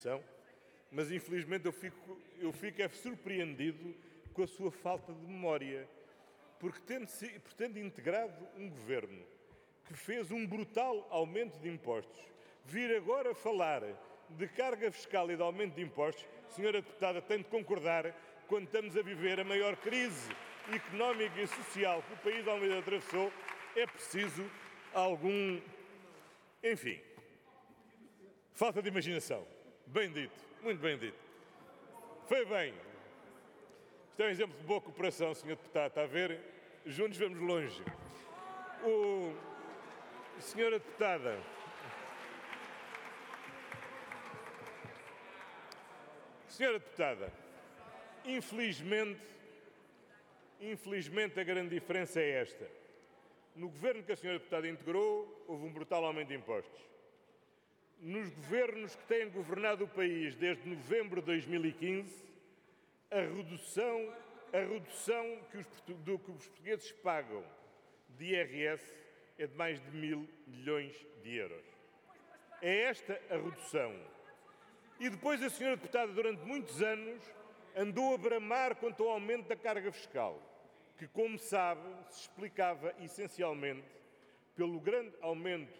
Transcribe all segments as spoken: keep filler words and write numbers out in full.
Mas infelizmente eu fico, eu fico é surpreendido com a sua falta de memória, porque tendo, por tendo integrado um governo que fez um brutal aumento de impostos, vir agora falar de carga fiscal e de aumento de impostos, senhora deputada, tem de concordar, quando estamos a viver a maior crise económica e social que o país de Almeida atravessou, é preciso algum, enfim, falta de imaginação. Bem dito, muito bem dito. Foi bem. Isto é um exemplo de boa cooperação, senhor deputado, está a ver? Juntos vamos longe. O... Senhora deputada, senhora deputada, infelizmente, infelizmente a grande diferença é esta. No governo que a senhora deputada integrou, houve um brutal aumento de impostos. Nos governos que têm governado o país desde novembro de dois mil e quinze, a redução, a redução que, os, do que os portugueses pagam de I R S é de mais de mil milhões de euros. É esta a redução. E depois a senhora deputada, durante muitos anos, andou a bramar quanto ao aumento da carga fiscal, que, como sabe, se explicava essencialmente pelo grande aumento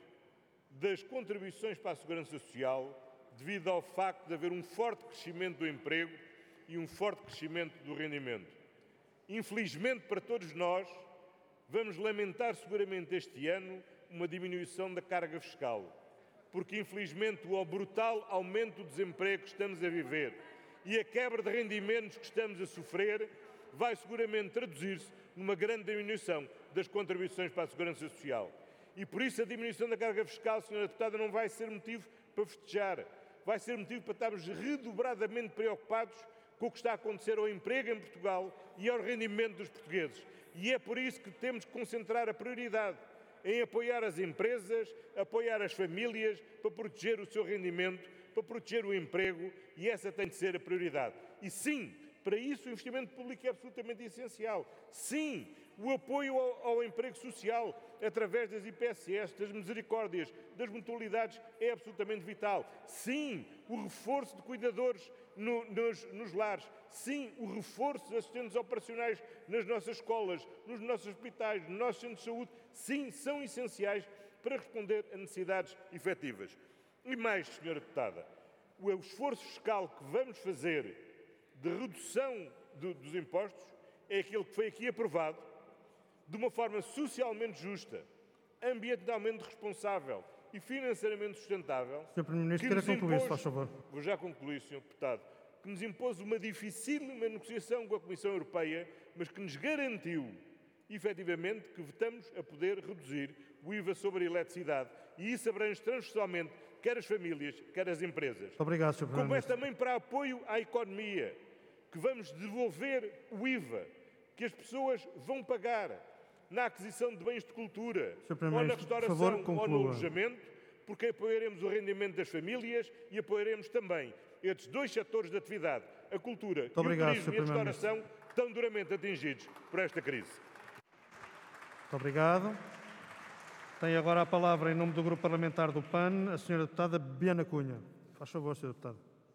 das contribuições para a Segurança Social, devido ao facto de haver um forte crescimento do emprego e um forte crescimento do rendimento. Infelizmente, para todos nós, vamos lamentar seguramente este ano uma diminuição da carga fiscal, porque infelizmente o brutal aumento do desemprego que estamos a viver e a quebra de rendimentos que estamos a sofrer vai seguramente traduzir-se numa grande diminuição das contribuições para a Segurança Social. E por isso a diminuição da carga fiscal, senhora deputada, não vai ser motivo para festejar, vai ser motivo para estarmos redobradamente preocupados com o que está a acontecer ao emprego em Portugal e ao rendimento dos portugueses. E é por isso que temos que concentrar a prioridade em apoiar as empresas, apoiar as famílias, para proteger o seu rendimento, para proteger o emprego, e essa tem de ser a prioridade. E sim, para isso o investimento público é absolutamente essencial. Sim, o apoio ao, ao emprego social, através das I P S S, das misericórdias, das mutualidades, é absolutamente vital. Sim, o reforço de cuidadores no, nos, nos lares. Sim, o reforço de assistentes operacionais nas nossas escolas, nos nossos hospitais, nos nossos centros de saúde. Sim, são essenciais para responder a necessidades efetivas. E mais, senhora deputada, o esforço fiscal que vamos fazer de redução do, dos impostos é aquele que foi aqui aprovado de uma forma socialmente justa, ambientalmente responsável e financeiramente sustentável. senhor Primeiro-Ministro, queira concluir, se faz favor. Vou já concluir, senhor Deputado. Que nos impôs uma dificílima negociação com a Comissão Europeia, mas que nos garantiu, efetivamente, que estamos a poder reduzir o I V A sobre a eletricidade. E isso abrange transversalmente quer as famílias, quer as empresas. Muito obrigado, senhor Como é Primeiro-Ministro. também para apoio à economia, que vamos devolver o I V A que as pessoas vão pagar na aquisição de bens de cultura, ou na restauração, favor, ou no alojamento, porque apoiaremos o rendimento das famílias e apoiaremos também estes dois setores de atividade, a cultura e obrigado, o turismo e a restauração, tão duramente atingidos por esta crise. Muito obrigado. Tem agora a palavra, em nome do Grupo Parlamentar do P A N, a senhora deputada Biana Cunha. Faz favor, senhora deputada.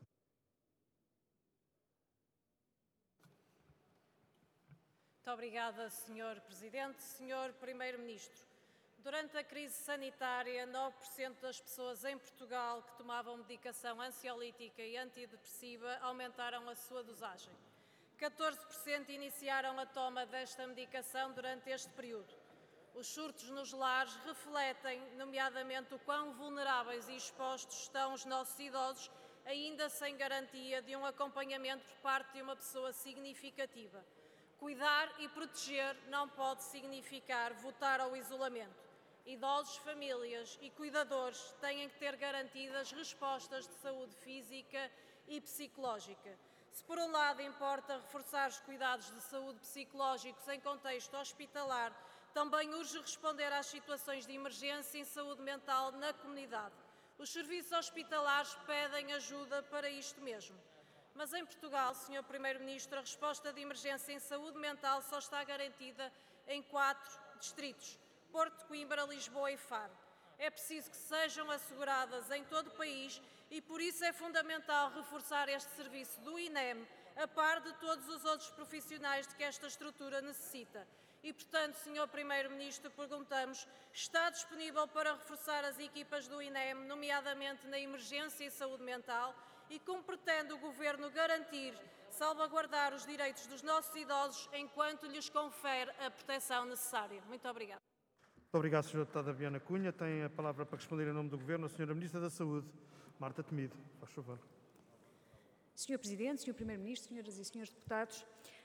Muito obrigada, senhor Presidente. senhor Primeiro-Ministro, durante a crise sanitária, nove por cento das pessoas em Portugal que tomavam medicação ansiolítica e antidepressiva aumentaram a sua dosagem. catorze por cento iniciaram a toma desta medicação durante este período. Os surtos nos lares refletem, nomeadamente, o quão vulneráveis e expostos estão os nossos idosos, ainda sem garantia de um acompanhamento por parte de uma pessoa significativa. Cuidar e proteger não pode significar votar ao isolamento. Idosos, famílias e cuidadores têm que ter garantidas respostas de saúde física e psicológica. Se, por um lado, importa reforçar os cuidados de saúde psicológicos em contexto hospitalar, também urge responder às situações de emergência em saúde mental na comunidade. Os serviços hospitalares pedem ajuda para isto mesmo. Mas em Portugal, senhor Primeiro-Ministro, a resposta de emergência em saúde mental só está garantida em quatro distritos: Porto, Coimbra, Lisboa e Faro. É preciso que sejam asseguradas em todo o país e por isso é fundamental reforçar este serviço do I N E M, a par de todos os outros profissionais de que esta estrutura necessita. E, portanto, senhor Primeiro-Ministro, perguntamos, está disponível para reforçar as equipas do I N E M, nomeadamente na emergência e saúde mental, e como pretende o Governo garantir, salvaguardar os direitos dos nossos idosos enquanto lhes confere a proteção necessária? Muito obrigada. Muito obrigado, senhora Deputada Biana Cunha. Tem a palavra para responder em nome do Governo a senhora Ministra da Saúde, Marta Temido. Faz favor. senhor Presidente, senhor Primeiro-Ministro, senhoras e senhores deputados,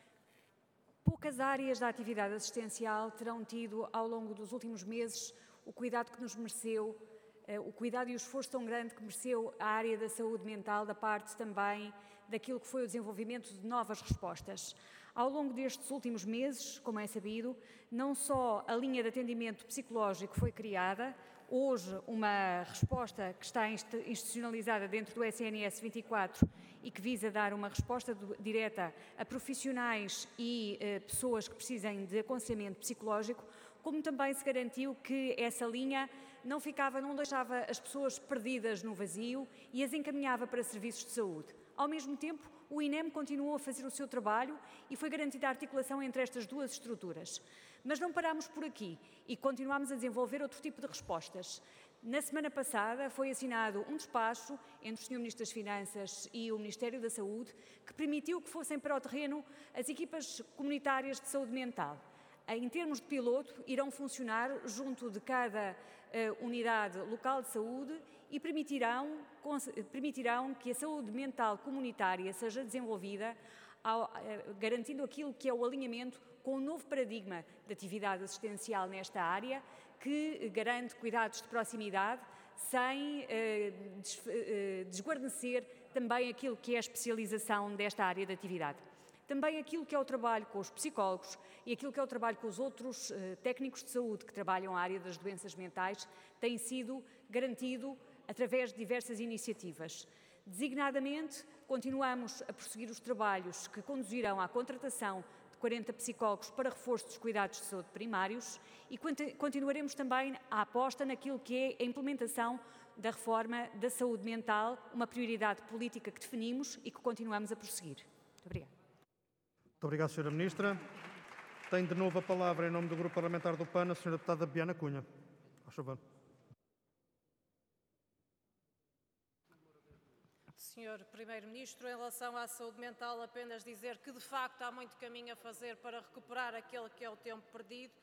poucas áreas da atividade assistencial terão tido, ao longo dos últimos meses, o cuidado que nos mereceu, o cuidado e o esforço tão grande que mereceu a área da saúde mental, da parte também daquilo que foi o desenvolvimento de novas respostas. Ao longo destes últimos meses, como é sabido, não só a linha de atendimento psicológico foi criada, hoje uma resposta que está institucionalizada dentro do S N S vinte e quatro e que visa dar uma resposta do, direta a profissionais e eh, pessoas que precisem de aconselhamento psicológico, como também se garantiu que essa linha não ficava, não deixava as pessoas perdidas no vazio e as encaminhava para serviços de saúde. Ao mesmo tempo, o I N E M continuou a fazer o seu trabalho e foi garantida a articulação entre estas duas estruturas. Mas não parámos por aqui e continuámos a desenvolver outro tipo de respostas. Na semana passada foi assinado um despacho entre o senhor Ministro das Finanças e o Ministério da Saúde que permitiu que fossem para o terreno as equipas comunitárias de saúde mental. Em termos de piloto, irão funcionar junto de cada uh, unidade local de saúde e permitirão, permitirão que a saúde mental comunitária seja desenvolvida, ao, uh, garantindo aquilo que é o alinhamento com o novo paradigma de atividade assistencial nesta área, que garante cuidados de proximidade, sem uh, des, uh, desguarnecer também aquilo que é a especialização desta área de atividade. Também aquilo que é o trabalho com os psicólogos e aquilo que é o trabalho com os outros uh, técnicos de saúde que trabalham a área das doenças mentais tem sido garantido através de diversas iniciativas. Designadamente, continuamos a prosseguir os trabalhos que conduzirão à contratação de quarenta psicólogos para reforço dos cuidados de saúde primários e continuaremos também a aposta naquilo que é a implementação da reforma da saúde mental, uma prioridade política que definimos e que continuamos a prosseguir. Muito obrigada. Muito obrigado, senhora Ministra. Tem de novo a palavra em nome do Grupo Parlamentar do P A N a senhora Deputada Biana Cunha. Faz favor. senhor Primeiro-Ministro, em relação à saúde mental, apenas dizer que, de facto, há muito caminho a fazer para recuperar aquele que é o tempo perdido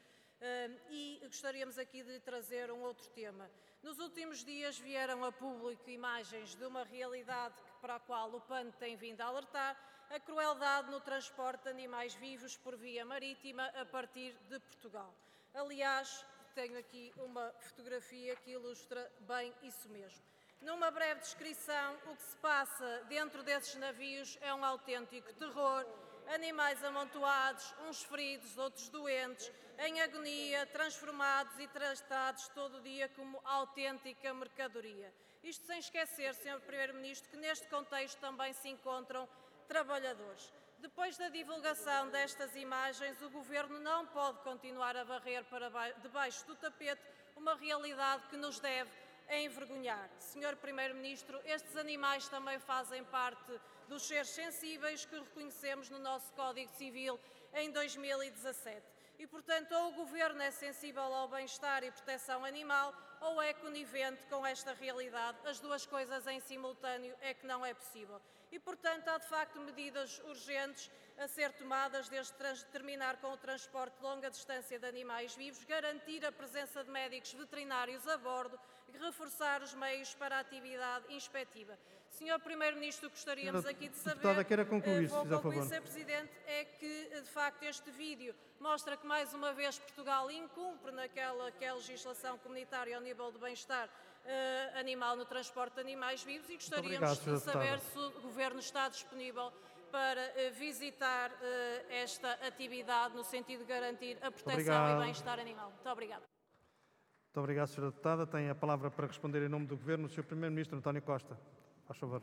e gostaríamos aqui de trazer um outro tema. Nos últimos dias vieram a público imagens de uma realidade para a qual o P A N tem vindo a alertar, a crueldade no transporte de animais vivos por via marítima a partir de Portugal. Aliás, tenho aqui uma fotografia que ilustra bem isso mesmo. Numa breve descrição, o que se passa dentro desses navios é um autêntico terror, animais amontoados, uns feridos, outros doentes, em agonia, transformados e tratados todo o dia como autêntica mercadoria. Isto sem esquecer, senhor Primeiro-Ministro, que neste contexto também se encontram trabalhadores. Depois da divulgação destas imagens, o Governo não pode continuar a varrer para debaixo do tapete uma realidade que nos deve envergonhar. senhor Primeiro-Ministro, estes animais também fazem parte dos seres sensíveis que reconhecemos no nosso Código Civil em dois mil e dezassete. E, portanto, ou o Governo é sensível ao bem-estar e proteção animal ou é conivente com esta realidade. As duas coisas em simultâneo é que não é possível. E, portanto, há de facto medidas urgentes a ser tomadas desde terminar com o transporte de longa distância de animais vivos, garantir a presença de médicos veterinários a bordo e reforçar os meios para a atividade inspectiva. senhor Primeiro-Ministro, gostaríamos aqui de saber, deputada, queira concluir, vou se fizer concluir, favor. senhor Presidente, é que, de facto, este vídeo mostra que, mais uma vez, Portugal incumpre naquela que é a legislação comunitária ao nível do bem-estar uh, animal no transporte de animais vivos e gostaríamos obrigado, de saber se o Governo está disponível para uh, visitar uh, esta atividade no sentido de garantir a proteção obrigado. e bem-estar animal. Muito obrigada. Muito obrigado, senhora Deputada. Tem a palavra para responder em nome do Governo o senhor Primeiro-Ministro António Costa. Faz favor.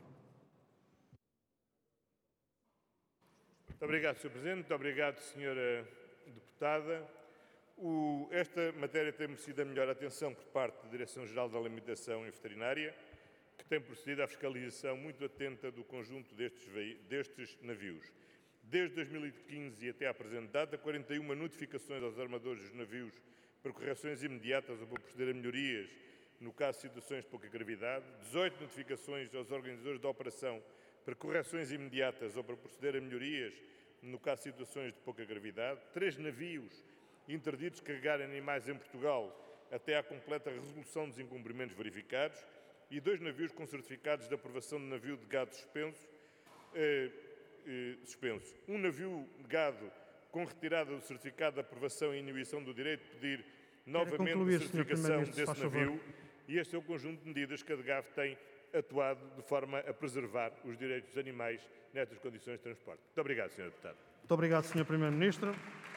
Muito obrigado, senhor Presidente. Muito obrigado, senhora Deputada. O, esta matéria tem merecido a melhor atenção por parte da Direção-Geral da Alimentação e Veterinária, que tem procedido à fiscalização muito atenta do conjunto destes, destes navios. Desde dois mil e quinze e até à presente data, quarenta e uma notificações aos armadores dos navios para correções imediatas ou para proceder a melhorias no caso de situações de pouca gravidade, dezoito notificações aos organizadores da operação para correções imediatas ou para proceder a melhorias no caso de situações de pouca gravidade, três navios interditos de carregar animais em Portugal até à completa resolução dos incumprimentos verificados e dois navios com certificados de aprovação de navio de gado suspenso, eh, eh, suspenso. Um navio de gado com retirada do certificado de aprovação e inibição do direito de pedir novamente a certificação desse navio, e este é o conjunto de medidas que a DGAF tem atuado de forma a preservar os direitos dos animais nestas condições de transporte. Muito obrigado, senhor Deputado. Muito obrigado, senhor Primeiro-Ministro.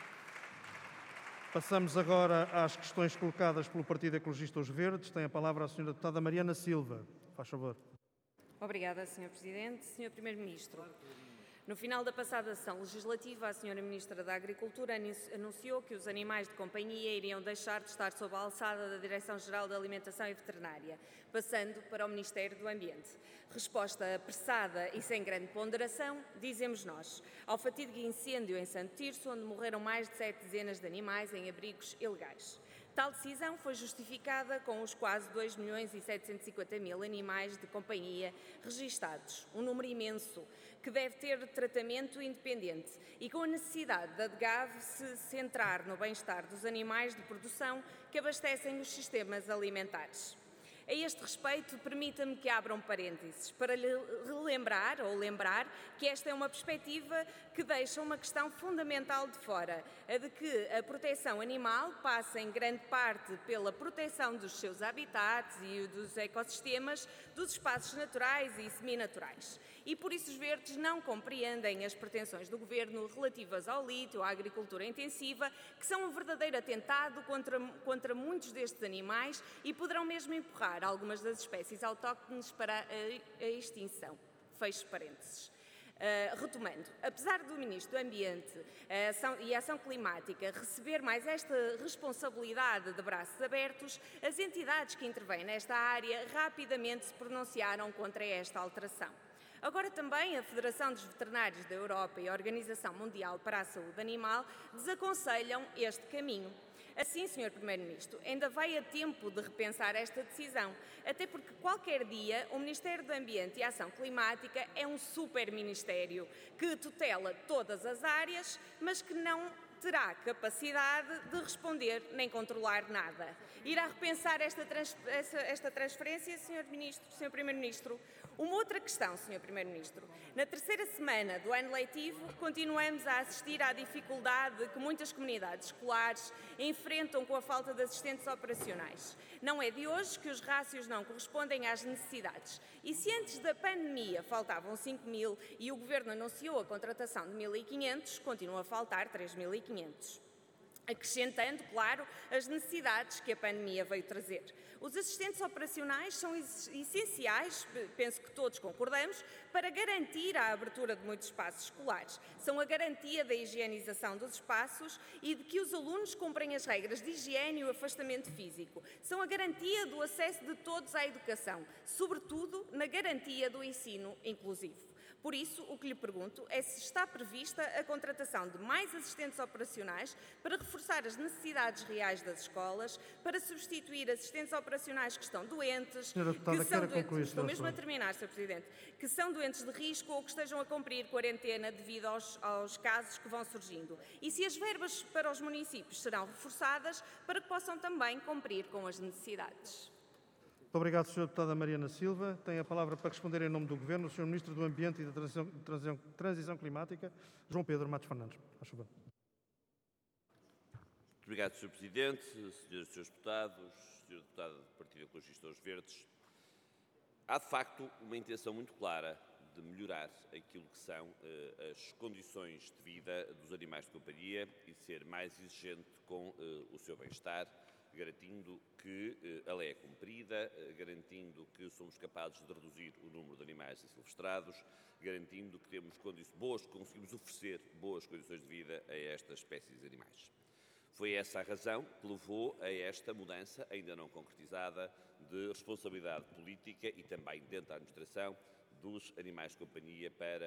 Passamos agora às questões colocadas pelo Partido Ecologista Os Verdes. Tem a palavra a senhora Deputada Mariana Silva. Faz favor. Obrigada, senhor Presidente. senhor Primeiro-Ministro, no final da passada sessão legislativa, a senhora Ministra da Agricultura anunciou que os animais de companhia iriam deixar de estar sob a alçada da Direção-Geral da Alimentação e Veterinária, passando para o Ministério do Ambiente. Resposta apressada e sem grande ponderação, dizemos nós, ao fatídico incêndio em Santo Tirso, onde morreram mais de sete dezenas de animais em abrigos ilegais. Tal decisão foi justificada com os quase dois milhões e setecentos e cinquenta mil animais de companhia registados, um número imenso, que deve ter tratamento independente e com a necessidade da DGAV se centrar no bem-estar dos animais de produção que abastecem os sistemas alimentares. A este respeito, permita-me que abra um parênteses para lhe relembrar ou lembrar que esta é uma perspectiva que deixa uma questão fundamental de fora, a de que a proteção animal passa em grande parte pela proteção dos seus habitats e dos ecossistemas, dos espaços naturais e seminaturais. E por isso os verdes não compreendem as pretensões do Governo relativas ao lítio, à agricultura intensiva, que são um verdadeiro atentado contra, contra muitos destes animais e poderão mesmo empurrar algumas das espécies autóctones para a, a extinção. Fecho parênteses. Uh, retomando, apesar do Ministro do Ambiente a ação, e a Ação Climática receber mais esta responsabilidade de braços abertos, as entidades que intervêm nesta área rapidamente se pronunciaram contra esta alteração. Agora também a Federação dos Veterinários da Europa e a Organização Mundial para a Saúde Animal desaconselham este caminho. Assim, senhor Primeiro-Ministro, ainda vai a tempo de repensar esta decisão, até porque qualquer dia o Ministério do Ambiente e Ação Climática é um super-ministério que tutela todas as áreas, mas que não terá capacidade de responder nem controlar nada. Irá repensar esta, trans, esta transferência, senhor Ministro, senhor Primeiro-Ministro? Uma outra questão, senhor Primeiro-Ministro. Na terceira semana do ano letivo, continuamos a assistir à dificuldade que muitas comunidades escolares enfrentam com a falta de assistentes operacionais. Não é de hoje que os rácios não correspondem às necessidades. E se antes da pandemia faltavam cinco mil e o Governo anunciou a contratação de mil e quinhentos, continuam a faltar três mil e quinhentos. Acrescentando, claro, as necessidades que a pandemia veio trazer. Os assistentes operacionais são essenciais, penso que todos concordamos, para garantir a abertura de muitos espaços escolares. São a garantia da higienização dos espaços e de que os alunos cumprem as regras de higiene e o afastamento físico. São a garantia do acesso de todos à educação, sobretudo na garantia do ensino inclusivo. Por isso, o que lhe pergunto é se está prevista a contratação de mais assistentes operacionais para reforçar as necessidades reais das escolas, para substituir assistentes operacionais que estão doentes, Senhora Deputada, que são doentes, concluir, estou mesmo a terminar, senhor Presidente, que são doentes de risco ou que estejam a cumprir quarentena devido aos, aos casos que vão surgindo. E se as verbas para os municípios serão reforçadas para que possam também cumprir com as necessidades. Muito obrigado, senhora Deputada Mariana Silva. Tem a palavra para responder em nome do Governo o senhor Ministro do Ambiente e da Transição, Transição, Transição Climática, João Pedro Matos Fernandes. Faz favor. Muito obrigado, senhor Presidente, senhoras e senhores deputados, senhora Deputada do Partido Ecologista Os Verdes. Há, de facto, uma intenção muito clara de melhorar aquilo que são uh, as condições de vida dos animais de companhia e ser mais exigente com uh, o seu bem-estar, garantindo que uh, a lei é cumprida, uh, garantindo que somos capazes de reduzir o número de animais silvestrados, garantindo que temos boas, conseguimos oferecer boas condições de vida a estas espécies de animais. Foi essa a razão que levou a esta mudança, ainda não concretizada, de responsabilidade política e também dentro da administração dos animais de companhia para